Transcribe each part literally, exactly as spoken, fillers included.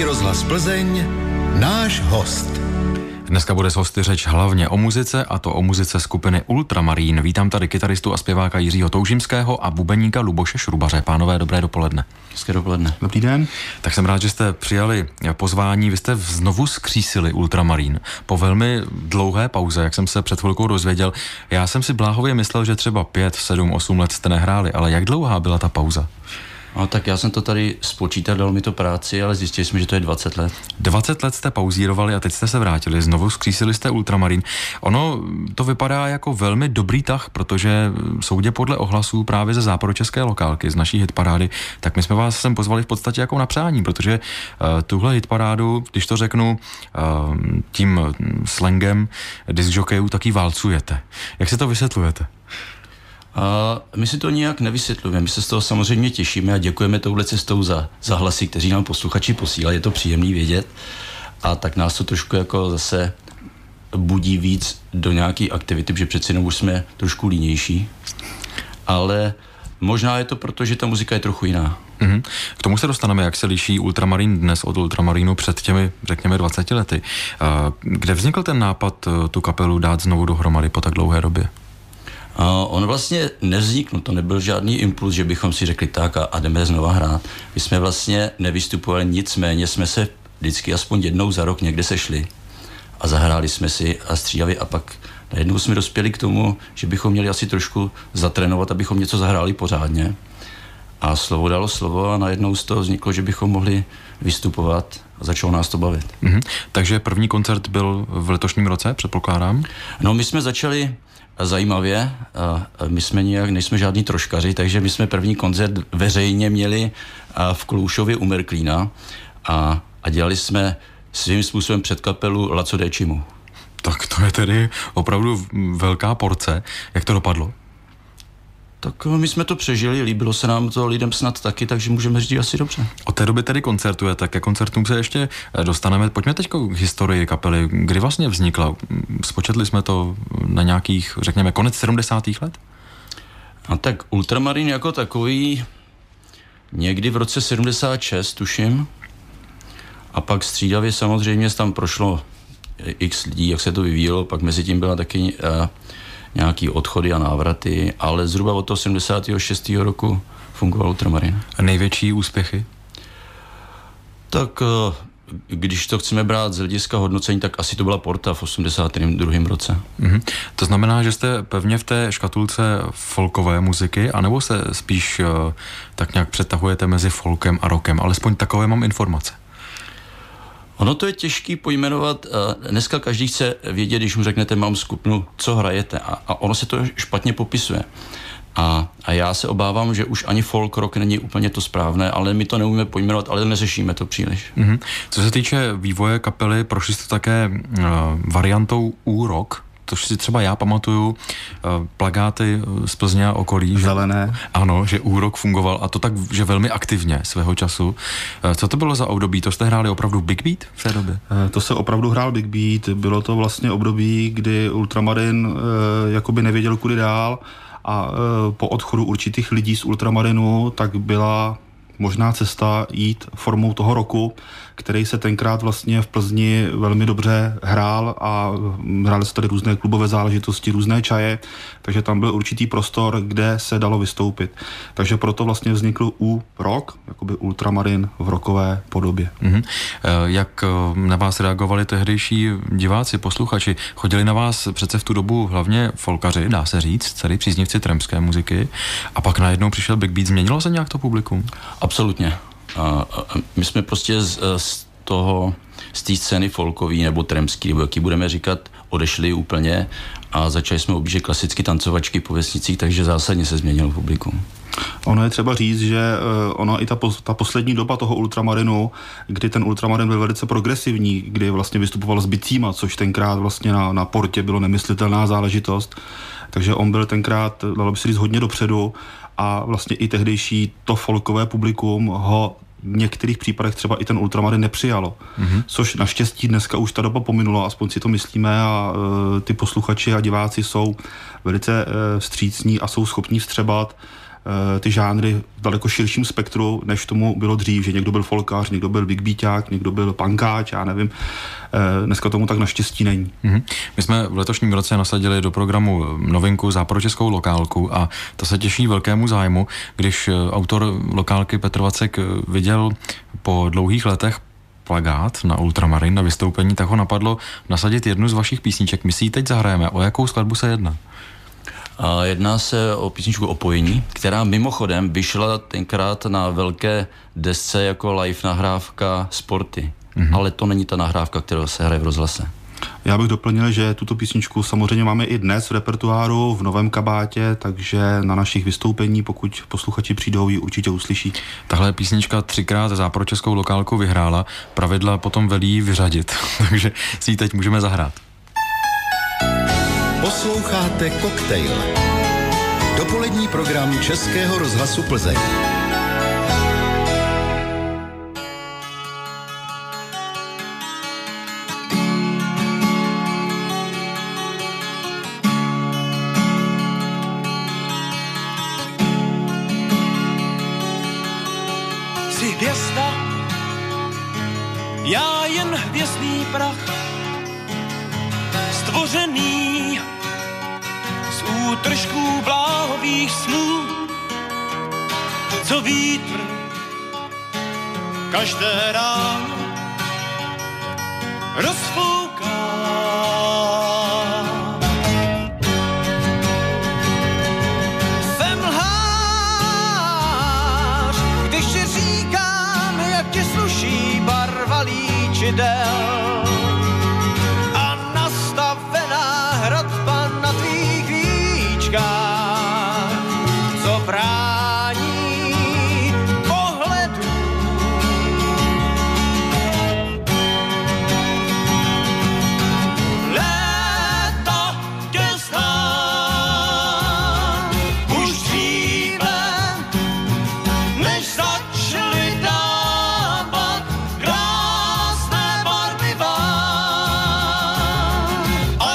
Český rozhlas Plzeň, náš host. Dneska bude s hosty řeč hlavně o muzice, a to o muzice skupiny Ultramarín. Vítám tady kytaristu a zpěváka Jiřího Toužimského a bubeníka Luboše Šrubaře. Pánové, dobré dopoledne. Hezké dopoledne. Dobrý den. Tak jsem rád, že jste přijali pozvání. Vy jste znovu skřísili Ultramarín po velmi dlouhé pauze, jak jsem se před chvilkou dozvěděl. Já jsem si bláhově myslel, že třeba pět, sedm, osm let jste nehráli, ale jak dlouhá byla ta pauza? No tak já jsem to tady spočítal, dal mi to práci, ale zjistili jsme, že to je dvacet let. dvacet let jste pauzírovali a teď jste se vrátili, znovu skřísili jste Ultramarín. Ono to vypadá jako velmi dobrý tah, protože soudě podle ohlasů právě ze západočeské lokálky, z naší hitparády, tak my jsme vás sem pozvali v podstatě jako na přání, protože uh, tuhle hitparádu, když to řeknu uh, tím slangem diskjokejů, taky válcujete. Jak si to vysvětlujete? A my si to nijak nevysvětlujeme, my se z toho samozřejmě těšíme a děkujeme touhle cestou za, za hlasy, kteří nám posluchači posílají, je to příjemný vědět a tak nás to trošku jako zase budí víc do nějaký aktivity, protože přeci jenom už jsme trošku línější, ale možná je to proto, že ta muzika je trochu jiná. Mm-hmm. K tomu se dostaneme, jak se liší Ultramarín dnes od Ultramarínu před těmi, řekněme, dvaceti lety. Kde vznikl ten nápad tu kapelu dát znovu dohromady po tak dlouhé době? Uh, on vlastně nevznikl, to nebyl žádný impuls, že bychom si řekli tak a, a jdeme znova hrát. My jsme vlastně nevystupovali, nicméně jsme se vždycky aspoň jednou za rok někde sešli a zahráli jsme si a střídavě a pak najednou jsme dospěli k tomu, že bychom měli asi trošku zatrénovat, abychom něco zahráli pořádně. A slovo dalo slovo a najednou z toho vzniklo, že bychom mohli vystupovat a začalo nás to bavit. Mm-hmm. Takže první koncert byl v letošním roce, předpokládám? No, my jsme začali zajímavě, my jsme nijak, nejsme žádní troškaři, takže my jsme první koncert veřejně měli v Kloušově u Merklína a, a dělali jsme svým způsobem před kapelu Laco Decimu. Tak to je tedy opravdu velká porce. Jak to dopadlo? Tak my jsme to přežili, líbilo se nám to lidem snad taky, takže můžeme říct asi dobře. Od té doby tedy koncertuje, tak ke koncertům se ještě dostaneme. Pojďme teď k historii kapely. Kdy vlastně vznikla? Spočetli jsme to na nějakých, řekněme, konec sedmdesátých let? A tak Ultramarín jako takový někdy v roce sedmdesát šest, tuším. A pak střídavě samozřejmě tam prošlo x lidí, jak se to vyvíjelo, pak mezi tím byla taky uh, nějaký odchody a návraty, ale zhruba od toho sedmdesátého šestého roku fungoval Ultramarín. A největší úspěchy? Tak když to chceme brát z hlediska hodnocení, tak asi to byla Porta v osmdesátém druhém roce. Mm-hmm. To znamená, že jste pevně v té škatulce folkové muziky, anebo se spíš uh, tak nějak přetahujete mezi folkem a rockem? Alespoň takové mám informace. Ono to je těžký pojmenovat. Dneska každý chce vědět, když mu řeknete, mám skupinu, co hrajete. A, a ono se to špatně popisuje. A, a já se obávám, že už ani folk rock není úplně to správné, ale my to neumíme pojmenovat, ale neřešíme to příliš. Mm-hmm. Co se týče vývoje kapely, prošli jste také uh, variantou U-rock, což si třeba já pamatuju, uh, plakáty z Plzně a okolí. Zelené. Že, ano, že U-rock fungoval a to tak, že velmi aktivně svého času. Uh, co to bylo za období? To jste hráli opravdu Big Beat v té době? Uh, to se opravdu hrál Big Beat. Bylo to vlastně období, kdy Ultramarín uh, jakoby nevěděl, kudy dál a uh, po odchodu určitých lidí z Ultramarinu tak byla možná cesta jít formou toho roku, který se tenkrát vlastně v Plzni velmi dobře hrál a hrály se tady různé klubové záležitosti, různé čaje, takže tam byl určitý prostor, kde se dalo vystoupit. Takže proto vlastně vznikl U-rock, jakoby Ultramarín v rockové podobě. Mm-hmm. Jak na vás reagovali tehdejší diváci, posluchači? Chodili na vás přece v tu dobu hlavně folkaři, dá se říct, celý příznivci trampské muziky, a pak najednou přišel Big Beat. Změnilo se nějak to publikum? Absolutně. A, a my jsme prostě z, z toho, z té scény folkový nebo trampský, nebo jaký budeme říkat, odešli úplně a začali jsme objíždět klasicky tancovačky po vesnicích, takže zásadně se změnilo publikum. Ono je třeba říct, že ono i ta, ta poslední doba toho Ultramarinu, kdy ten Ultramarín byl velice progresivní, kdy vlastně vystupoval s bicíma, což tenkrát vlastně na, na Portě bylo nemyslitelná záležitost, takže on byl tenkrát, dalo by se říct, hodně dopředu a vlastně i tehdejší to folkové publikum ho v některých případech třeba i ten Ultramarín nepřijalo. Mm-hmm. Což naštěstí dneska už ta doba pominula, aspoň si to myslíme a e, ty posluchači a diváci jsou velice e, vstřícní a jsou schopní vstřebat ty žánry v daleko širším spektru, než tomu bylo dřív, že někdo byl folkář, někdo byl big beaták, někdo byl punkáč, já nevím. Dneska tomu tak naštěstí není. Mm-hmm. My jsme v letošním roce nasadili do programu novinku západočeskou lokálku a to se těší velkému zájmu, když autor lokálky Petr Vacek viděl po dlouhých letech plakát na Ultramarin na vystoupení, tak ho napadlo nasadit jednu z vašich písniček. My si ji teď zahrajeme. O jakou skladbu se jedná? A jedná se o písničku Opojení, která mimochodem vyšla tenkrát na velké desce jako live nahrávka Sporty. Mm-hmm. Ale to není ta nahrávka, kterou se hraje v rozhlase. Já bych doplnil, že tuto písničku samozřejmě máme i dnes v repertoáru, v novém kabátě, takže na našich vystoupení, pokud posluchači přijdou, ji určitě uslyší. Tahle písnička třikrát západočeskou lokálku vyhrála, pravidla potom velí vyřadit, takže si ji teď můžeme zahrát. Posloucháte Koktejl. Dopolední program Českého rozhlasu Plzeň. Jsi hvězda, já jen hvězdný prach, stvořený z útržků bláhových snů, co vítr každé ráno rozfouká. Jsem lhář, když ti říkám, jak ti sluší barva líčidel a nastavená hradba na tvých víčkách, co brání pohledu. Léta tě znám už dříve, než začali dávat krásné barvy vám. A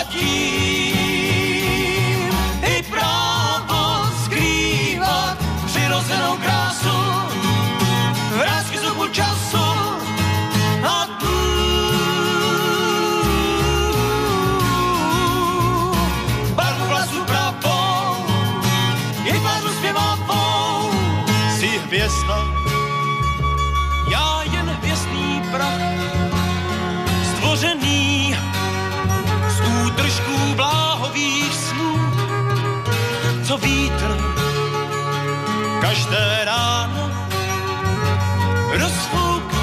tím i právo skrývat přirozenou krásu, vrásky zubu času a tu barvu vlasů pravou i tvářu zpěvavou. Jsi hvězda, já jen hvězdný prach, stvořený z útržků bláhových snů, co vítr každé ráno rozfouká.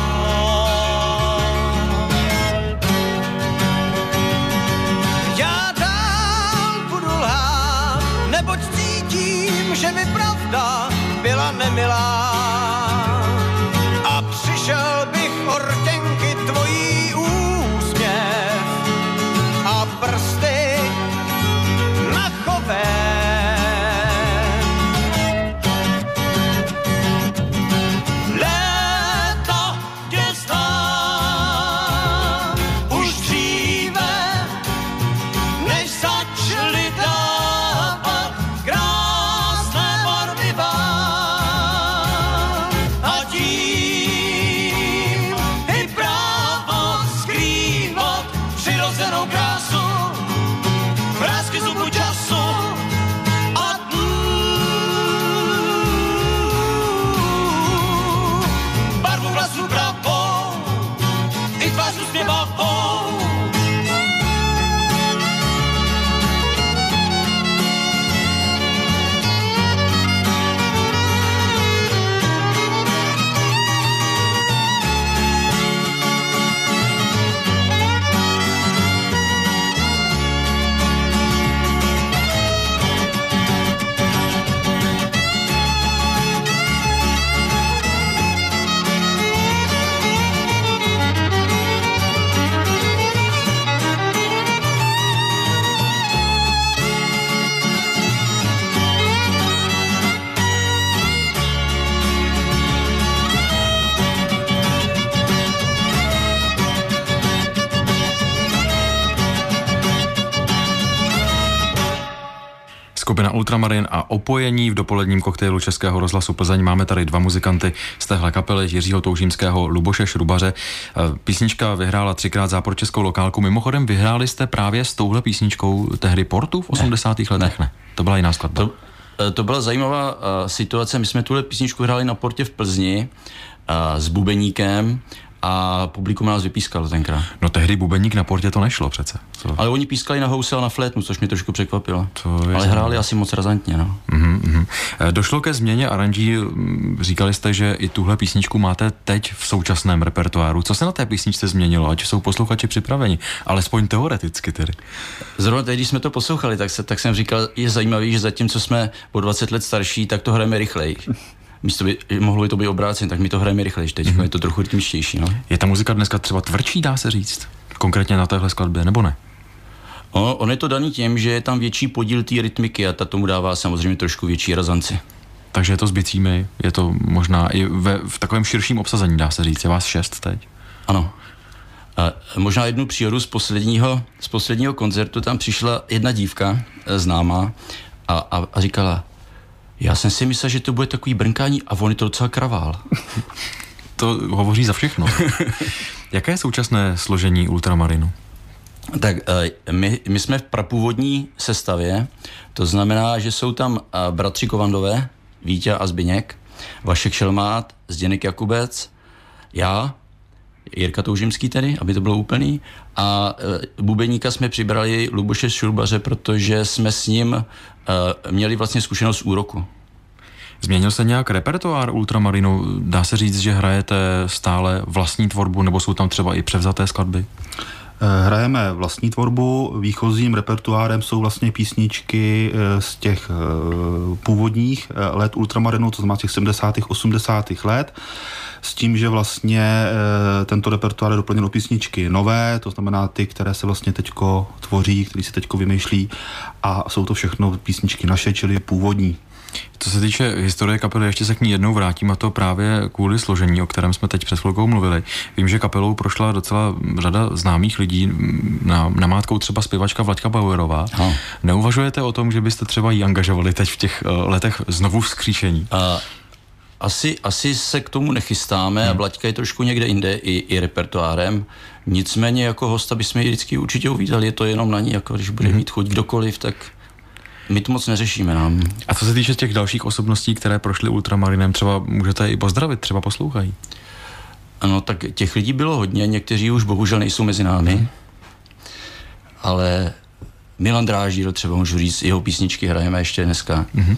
Já dál budu lhát, neboť cítím, že mi pravda byla nemilá. A přišel bych o rtěnky tvojí úsměv a prsty na chově. Léta tě znám už dříve, než začali dávat krásné barvy vám. Skupina Ultramarin a Opojení v dopoledním koktejlu Českého rozhlasu Plzeň. Máme tady dva muzikanty z téhle kapely, Jiřího Toužímského, Luboše Šrubaře. Písnička vyhrála třikrát západočeskou lokálku. Mimochodem vyhráli jste právě s touhle písničkou tehdy Portu v osmdesátých letech? Ne. ne. To byla jiná skladba. To, to byla zajímavá uh, situace. My jsme tuhle písničku hráli na Portě v Plzni uh, s bubeníkem a publikum nás vypískalo tenkrát. No tehdy bubeník na Portě to nešlo přece. Co? Ale oni pískali na housle a na flétnu, což mě trošku překvapilo. Ale hráli asi moc razantně, no. Mm, mm. Došlo ke změně aranží, říkali jste, že i tuhle písničku máte teď v současném repertoáru. Co se na té písničce změnilo, ať jsou posluchači připraveni? Alespoň teoreticky tedy. Zrovna teď, když jsme to poslouchali, tak, se, tak jsem říkal, je zajímavý, že zatímco jsme o dvacet let starší, tak to hrajeme rychleji. Místo by, mohlo by to být obráceně, tak my to hrajeme rychleji, teď mm-hmm. je to trochu rytmičtější. No? Je ta muzika dneska třeba tvrdší, dá se říct? Konkrétně na téhle skladbě, nebo ne? On, on je to daný tím, že je tam větší podíl té rytmiky a ta tomu dává samozřejmě trošku větší razanci. Takže je to s bicími, je to možná i ve, v takovém širším obsazení, dá se říct. Je vás šest teď? Ano. A možná jednu příhodu z posledního, z posledního koncertu, tam přišla jedna dívka známá a, a, a říkala: já jsem si myslel, že to bude takový brnkání a on je to docela kravál. To hovoří za všechno. Jaké je současné složení Ultramarinu? Tak my, my jsme v prapůvodní sestavě, to znamená, že jsou tam bratři Kovandové, Vítě a Zbyněk, Vašek Šelmát, Zdeněk Jakubec, já, Jirka Toužímský tedy, aby to bylo úplný, a bubeníka jsme přibrali Luboše Šrubaře, protože jsme s ním uh, měli vlastně zkušenost z úroku. Změnil se nějak repertoár Ultramarinu? Dá se říct, že hrajete stále vlastní tvorbu, nebo jsou tam třeba i převzaté skladby? Hrajeme vlastní tvorbu, výchozím repertoárem jsou vlastně písničky z těch původních let Ultramarinu, to znamená těch sedmdesátých osmdesátých let, s tím, že vlastně tento repertoár je doplněn o písničky nové, to znamená ty, které se vlastně teďko tvoří, které se teďko vymýšlí, a jsou to všechno písničky naše, čili původní. Co se týče historie kapely, ještě se k ní jednou vrátím, a to právě kvůli složení, o kterém jsme teď před chvilkou mluvili. Vím, že kapelou prošla docela řada známých lidí, na, namátkou třeba zpěvačka Vlaďka Bauerová. No. Neuvažujete o tom, že byste třeba ji angažovali teď v těch uh, letech znovu vzkříšení? Uh, asi, asi se k tomu nechystáme hmm. a Vlaďka je trošku někde jinde i, i repertoárem. Nicméně jako hosta bychom ji vždycky určitě uvítali, je to jenom na ní, jako když bude hmm. mít chuť kdokoliv, tak my to moc neřešíme nám. A co se týče těch dalších osobností, které prošly Ultramarinem, třeba můžete i pozdravit, třeba poslouchají? Ano, tak těch lidí bylo hodně, někteří už bohužel nejsou mezi námi, hmm. ale Milan Dráždíl, třeba můžu říct, jeho písničky hrajeme ještě dneska. Hmm.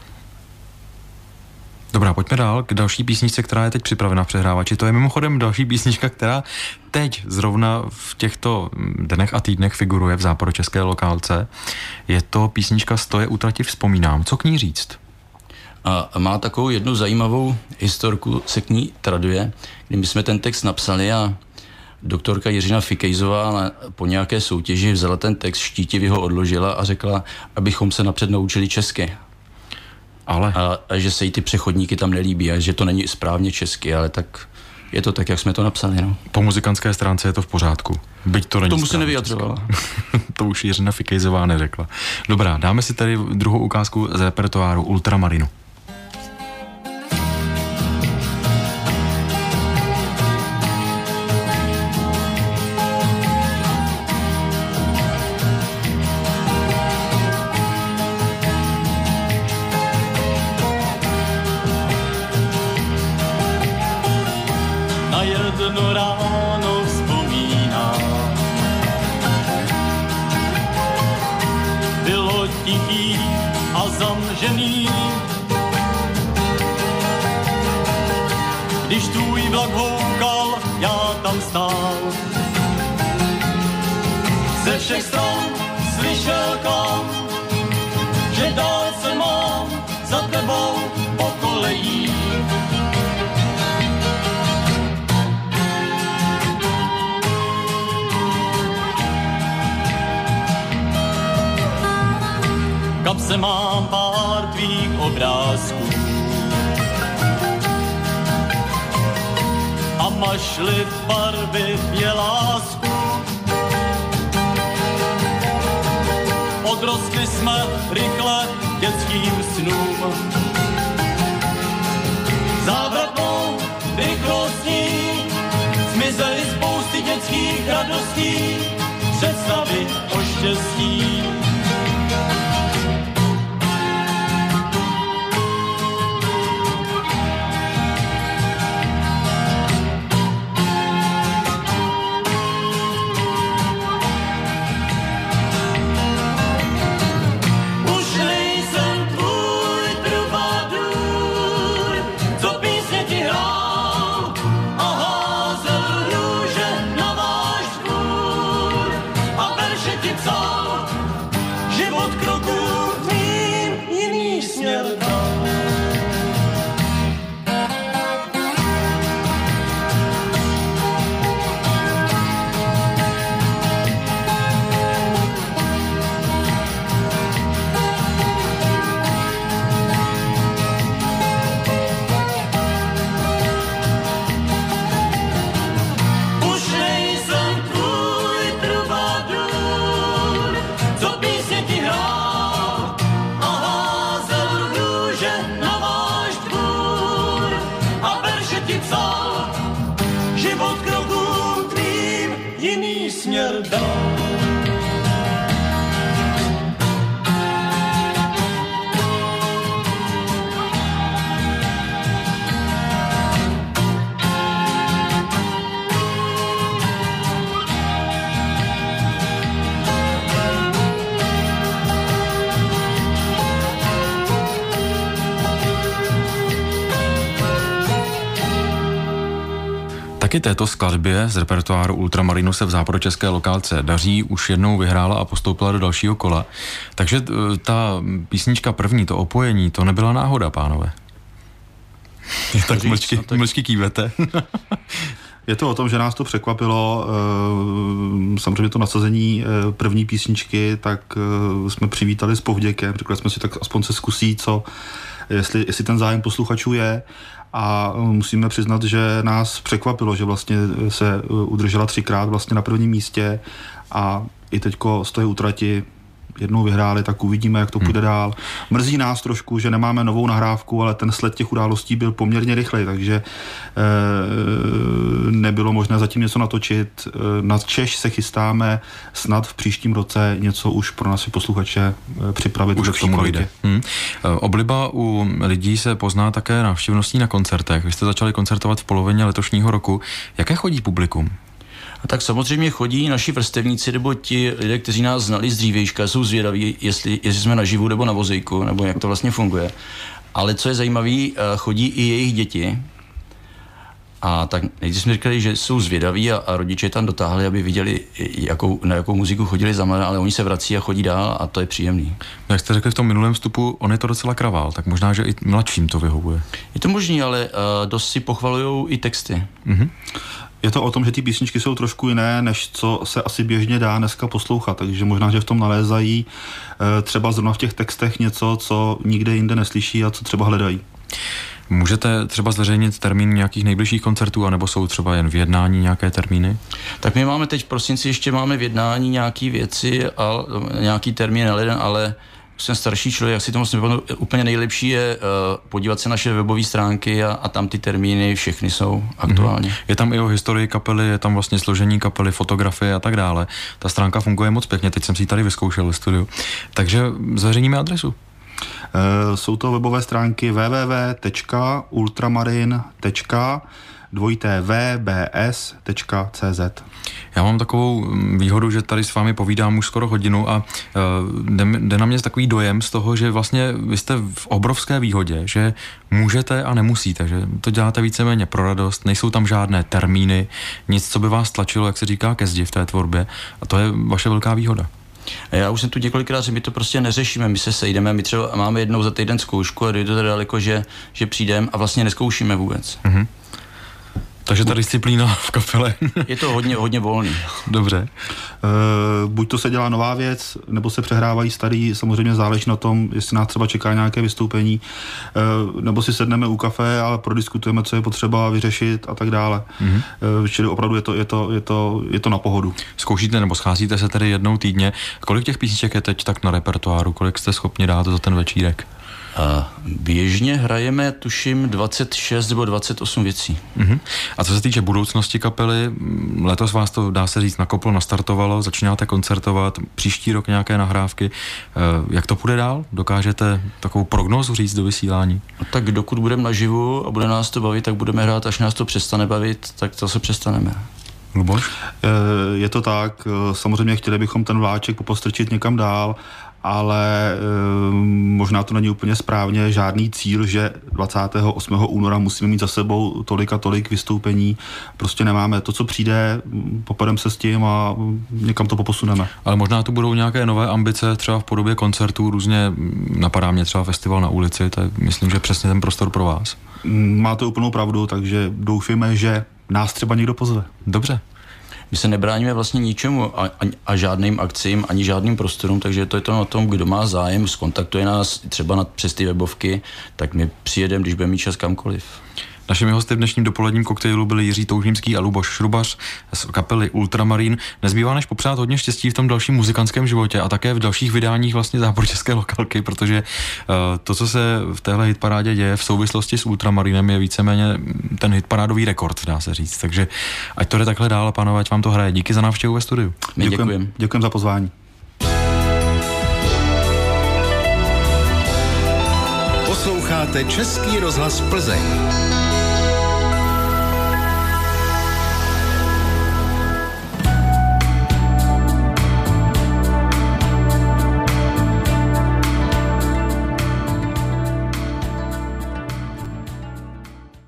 Dobrá, pojďme dál k další písničce, která je teď připravena v přehrávači. To je mimochodem další písnička, která teď zrovna v těchto dnech a týdnech figuruje v západočeské lokálce. Je to písnička Stoje utrati vzpomínám. Co k ní říct? A má takovou jednu zajímavou historku, se k ní traduje, kdy my jsme ten text napsali a doktorka Jiřina Fikejzová po nějaké soutěži vzala ten text, štítivě ho odložila a řekla, abychom se napřed naučili česky. Ale? A, a že se jí ty přechodníky tam nelíbí a že to není správně česky, ale tak je to tak, jak jsme to napsali. No. Po muzikantské stránce je to v pořádku. Byť to není tomu se nevyjadřovala. To už Jiřina Fikejzová neřekla. Dobrá, dáme si tady druhou ukázku z repertoáru Ultramarinu. Když tvůj vlak houkal, já tam stál. Ze všech stran slyšel klam, že dál se mám za tebou po kolejích. V kapse mám pár tvých obrázků a mašli barvy je lásku. Od rozprostli jsme rychle dětským snům. Závratnou rychlostí zmizely spousty dětských radostí, představy o štěstí. Taky této skladbě z repertoáru Ultramarinu se v západočeské lokálce daří, už jednou vyhrála a postoupila do dalšího kola. Takže ta písnička první, to opojení, to nebyla náhoda, pánové. Tak mlčky, no, tak... mlčky kývete. Je to o tom, že nás to překvapilo. Samozřejmě to nasazení první písničky, tak jsme přivítali s povděkem. Řekli jsme si, tak aspoň se zkusí, co, jestli, jestli ten zájem posluchačů je. A musíme přiznat, že nás překvapilo, že vlastně se udržela třikrát vlastně na prvním místě a i teďko z té útrati jednou vyhráli, tak uvidíme, jak to půjde hmm. dál. Mrzí nás trošku, že nemáme novou nahrávku, ale ten sled těch událostí byl poměrně rychlej, takže e, nebylo možné zatím něco natočit. E, na Češ se chystáme snad v příštím roce něco už pro naše posluchače e, připravit. Už k tomu dojde. Hmm. E, obliba u lidí se pozná také návštěvností na koncertech. Vy jste začali koncertovat v polovině letošního roku. Jaké chodí publikum? A tak samozřejmě chodí naši vrstevníci nebo ti lidé, kteří nás znali z dřívějška, jsou zvědaví, jestli, jestli jsme naživu nebo na vozejku, nebo jak to vlastně funguje. Ale co je zajímavé, chodí i jejich děti. A tak nejdřív jsme říkali, že jsou zvědaví a, a rodiče tam dotáhli, aby viděli, jakou, na jakou muziku chodili za mladá, ale oni se vrací a chodí dál a to je příjemný. Jak jste řekli v tom minulém vstupu, on je to docela kravál, tak možná, že i mladším to vyhovuje. Je to možný, ale uh, dost si pochvalujou i texty. Mhm. Je to o tom, že ty písničky jsou trošku jiné, než co se asi běžně dá dneska poslouchat, takže možná, že v tom nalézají e, třeba zrovna v těch textech něco, co nikde jinde neslyší a co třeba hledají. Můžete třeba zveřejnit termín nějakých nejbližších koncertů, anebo jsou třeba jen v jednání nějaké termíny? Tak my máme teď v prosinci ještě máme v jednání nějaký věci a nějaký termín, ale jsem starší člověk, jak si to musím vypadnout, úplně nejlepší je uh, podívat se na naše webové stránky a, a tam ty termíny všechny jsou aktuálně. Mm-hmm. Je tam i o historii kapely, je tam vlastně složení kapely, fotografie a tak dále. Ta stránka funguje moc pěkně, teď jsem si ji tady vyzkoušel ve studiu. Takže zveřejníme adresu. Uh, jsou to webové stránky w w w tečka ultramarin tečka v b s tečka c z. Já mám takovou výhodu, že tady s vámi povídám už skoro hodinu a uh, jde, jde na mě takový dojem z toho, že vlastně vy jste v obrovské výhodě, že můžete a nemusíte, že to děláte víceméně pro radost, nejsou tam žádné termíny, nic, co by vás tlačilo, jak se říká, ke zdi v té tvorbě a to je vaše velká výhoda. Já už jsem tu několikrát řekl, my to prostě neřešíme, my se sejdeme, my třeba máme jednou za týden zkoušku a dojde to daleko, že, že přijdeme a vlastně neskoušíme vůbec. Mm-hmm. Takže ta disciplína v kapele. Je to hodně, hodně volný. Dobře. E, buď to se dělá nová věc, nebo se přehrávají starý, samozřejmě záleží na tom, jestli nás třeba čeká nějaké vystoupení, e, nebo si sedneme u kafe a prodiskutujeme, co je potřeba vyřešit a tak dále. Mm-hmm. E, čili opravdu je to, je, to, je, to, je to na pohodu. Zkoušíte nebo scházíte se tedy jednou týdně. Kolik těch písniček je teď tak na repertoáru? Kolik jste schopni dát za ten večírek? A běžně hrajeme, tuším, dvacet šest nebo dvacet osm věcí. Uh-huh. A co se týče budoucnosti kapely, letos vás to, dá se říct, nakoplo, nastartovalo, začínáte koncertovat, příští rok nějaké nahrávky. Jak to půjde dál? Dokážete takovou prognózu říct do vysílání? No tak dokud budeme naživu a bude nás to bavit, tak budeme hrát, až nás to přestane bavit, tak to se přestaneme. Luboš? Je to tak, samozřejmě chtěli bychom ten vláček popostrčit někam dál, ale e, možná to není úplně správně, žádný cíl, že dvacátého osmého února musíme mít za sebou tolik a tolik vystoupení. Prostě nemáme to, co přijde, popademe se s tím a někam to poposuneme. Ale možná tu budou nějaké nové ambice, třeba v podobě koncertů, různě napadá mě třeba festival na ulici, to je, myslím, že přesně ten prostor pro vás. Máte úplnou pravdu, takže doufíme, že nás třeba někdo pozve. Dobře. My se nebráníme vlastně ničemu a, a, a žádným akcím, ani žádným prostorům, takže to je to na tom, kdo má zájem, zkontaktuje nás třeba nad, přes ty webovky, tak my přijedeme, když budeme mít čas kamkoliv. Našimi hosty v dnešním dopoledním koktejlu byli Jiří Toužnímský a Luboš Šrubař z kapely Ultramarín. Nezbývá než popřát hodně štěstí v tom dalším muzikantském životě a také v dalších vydáních vlastně Záporočeské lokálky, protože uh, to, co se v téhle hitparádě děje v souvislosti s Ultramarínem, je víceméně ten hitparádový rekord, dá se říct. Takže ať to jde takhle dál, pánové, ať vám to hraje. Díky za návštěvu ve studiu. My děkujeme. Děkujeme za pozvání. Posloucháte Český rozhlas Plzeň.